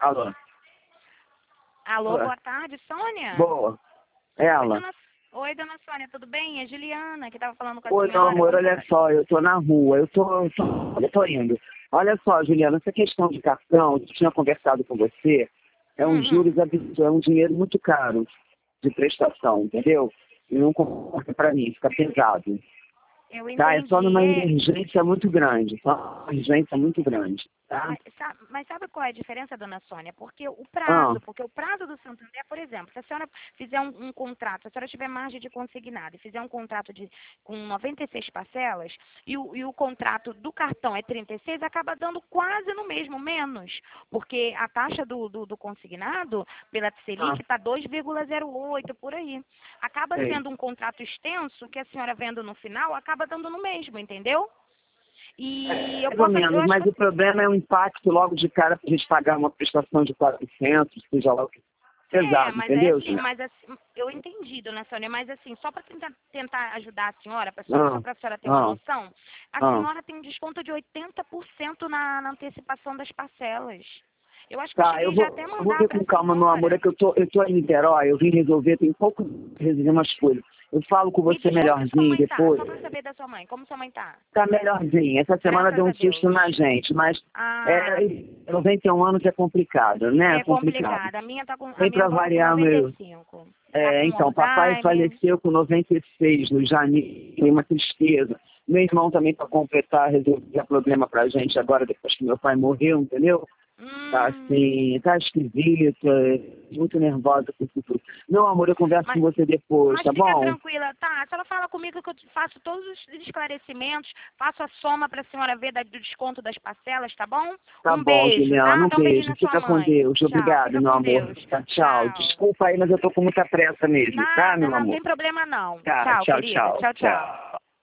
Alô? Alô, Alô? boa tarde, Sônia? Boa. Ela. Oi, dona Sônia, tudo bem? É Juliana, que estava falando com a Oi, meu senhora. amor, olha só, eu tô na rua, eu tô indo. Olha só, Juliana, essa questão de cartão, eu tinha conversado com você, é um juros absurdo, é um dinheiro muito caro de prestação, entendeu? E não comporta pra mim, fica pesado. Eu Tá? É só entendi. numa emergência muito grande, só uma emergência muito grande, tá? Mas sabe qual é a diferença, dona Sônia? Porque Ah, o prazo do Santander, por exemplo, se a senhora fizer um contrato, se a senhora tiver margem de consignado e fizer um contrato com 96 parcelas e o contrato do cartão é 36, acaba dando quase no mesmo, menos. Porque a taxa do consignado pela Selic está 2,08 por aí. Acaba sei. sendo um contrato extenso que a senhora vendo no final, acaba dando no mesmo, entendeu? E Mais ou eu menos, acho mas que o problema é o impacto logo de cara pra gente pagar uma prestação de 400, seja lá o que pesado, mas é entendeu, assim, Juliana? eu entendi, dona Sônia, mas assim, só para tentar ajudar a senhora, só Ah, para a senhora ter uma ah, noção, a ah. senhora tem um desconto de 80% na antecipação das parcelas. Eu acho que eu Tá, cheguei já até a eu vou mandar ver para com a calma, meu amor, é senhora. que eu tô em Niterói, eu vim resolver, tem pouco de resolver umas coisas. Eu falo com Me você diz como que sua melhorzinho mãe tá, depois. só para saber da sua mãe, como sua mãe tá? Tá melhorzinho. Essa semana Graças deu a um susto Deus. na gente, mas Ah, 91 anos é complicado, né? É é complicado. complicada. A Nem minha pra avó tá com variar, meu. 95. Tá com Então, papai Alzheimer. faleceu com 96 no janeiro, foi uma tristeza. Meu irmão também, para completar, resolveu problema pra gente agora, depois que meu pai morreu, entendeu? Tá Hum, assim, tá esquisito, muito nervosa com isso tudo. Meu amor, eu converso com mas você depois, Mas tá fica bom? tranquila, tá? A senhora fala comigo que eu faço todos os esclarecimentos, faço a soma para a senhora ver do desconto das parcelas, tá bom? Tá Um bom, beijo, Juliana, tá? um Dá um beijinho beijo. na sua Fica com mãe. Deus. Tchau, Obrigado, fica meu com amor. Deus. Tá, tchau. Tchau. Desculpa aí, mas eu tô com muita pressa mesmo, tá, Nada, meu não amor? tem problema não. Tá, Tchau, tchau, querida. tchau, Tchau, tchau. tchau.